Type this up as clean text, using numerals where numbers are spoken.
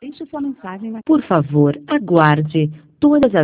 Deixe sua mensagem na... Por favor, aguarde. Todas as